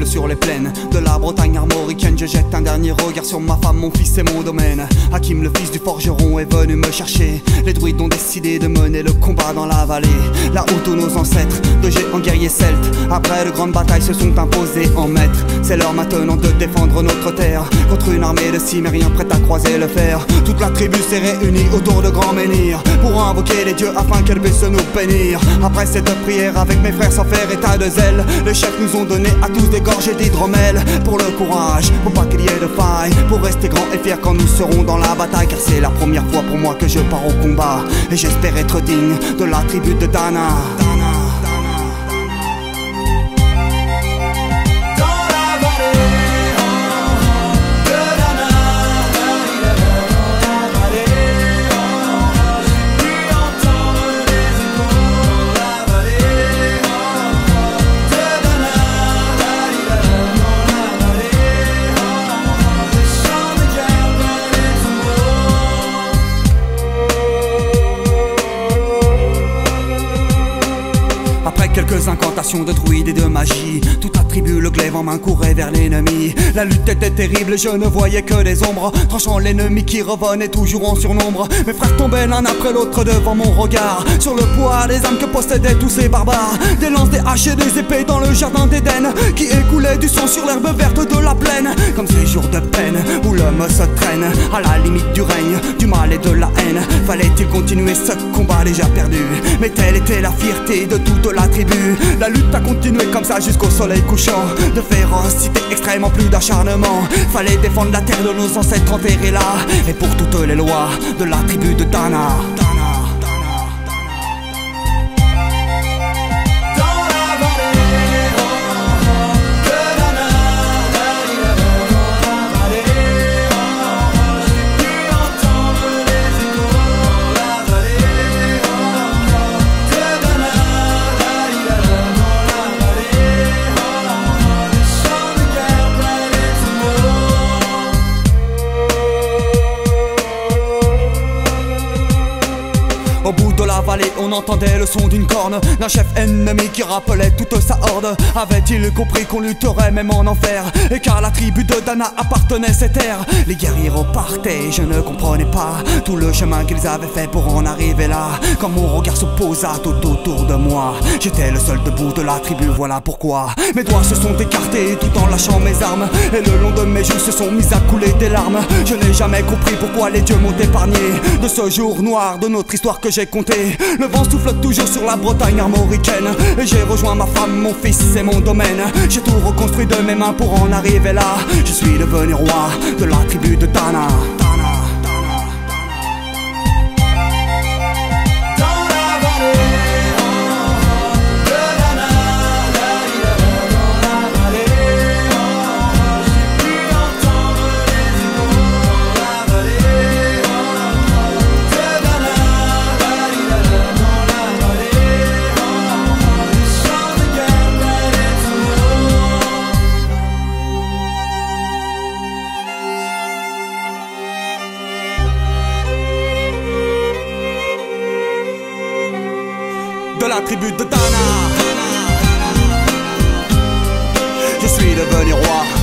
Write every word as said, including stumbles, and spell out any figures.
peuple sur les plaines de la Bretagne armoricaine. Je jette un dernier regard sur ma femme, mon fils et mon domaine. Hakim, le fils du forgeron, est venu me chercher. Les druides ont décidé de mener le combat dans la vallée, là où tous nos ancêtres, de géants guerriers celtes, après de grandes batailles, se sont imposés en maîtres. C'est l'heure maintenant de défendre notre terre contre une armée de cimériens prête à croiser le fer. Toute la tribu s'est réunie autour de grands menhirs pour invoquer les dieux afin qu'elle puisse nous bénir. Après cette prière avec mes frères sans faire état de zèle, les chefs nous ont donné à tous des gorgées d'hydromel. Pour le courage, pour pas qu'il y ait de faille, pour rester grand et fier quand nous serons dans la bataille. Car c'est la première fois pour moi que je pars au combat, et j'espère être digne de la tribu de Dana. Quelques incantations de druides et de magie, toute la tribu, le glaive en main, courait vers l'ennemi. La lutte était terrible et je ne voyais que des ombres, tranchant l'ennemi qui revenait toujours en surnombre. Mes frères tombaient l'un après l'autre devant mon regard, sur le poids des âmes que possédaient tous ces barbares. Des lances, des haches et des épées dans le jardin d'Éden, qui écoulait du sang sur l'herbe verte de la plaine. Comme ces jours de peine où l'homme se traîne à la limite du règne, du mal et de la haine. Fallait-il continuer ce combat déjà perdu? Mais telle était la fierté de toute la tribu. La lutte a continué comme ça jusqu'au soleil couchant. De férocité extrême en plus d'acharnement. Fallait défendre la terre de nos ancêtres enterrés là, et pour toutes les lois de la tribu de Dana. Au bout de la vallée, on entendait le son d'une corne, d'un chef ennemi qui rappelait toute sa horde. Avait-il compris qu'on lutterait même en enfer, et car la tribu de Dana appartenait ces terres? Les guerriers repartaient, je ne comprenais pas tout le chemin qu'ils avaient fait pour en arriver là. Quand mon regard se posa tout autour de moi, j'étais le seul debout de la tribu, voilà pourquoi mes doigts se sont écartés tout en lâchant mes armes, et le long de mes joues se sont mis à couler des larmes. Je n'ai jamais compris pourquoi les dieux m'ont épargné de ce jour noir de notre histoire que j'ai compté. Le vent souffle toujours sur la Bretagne armoricaine, et j'ai rejoint ma femme, mon fils et mon domaine. J'ai tout reconstruit de mes mains pour en arriver là. Je suis devenu roi de la tribu de Dana. De la tribu de Dana, je suis devenu roi.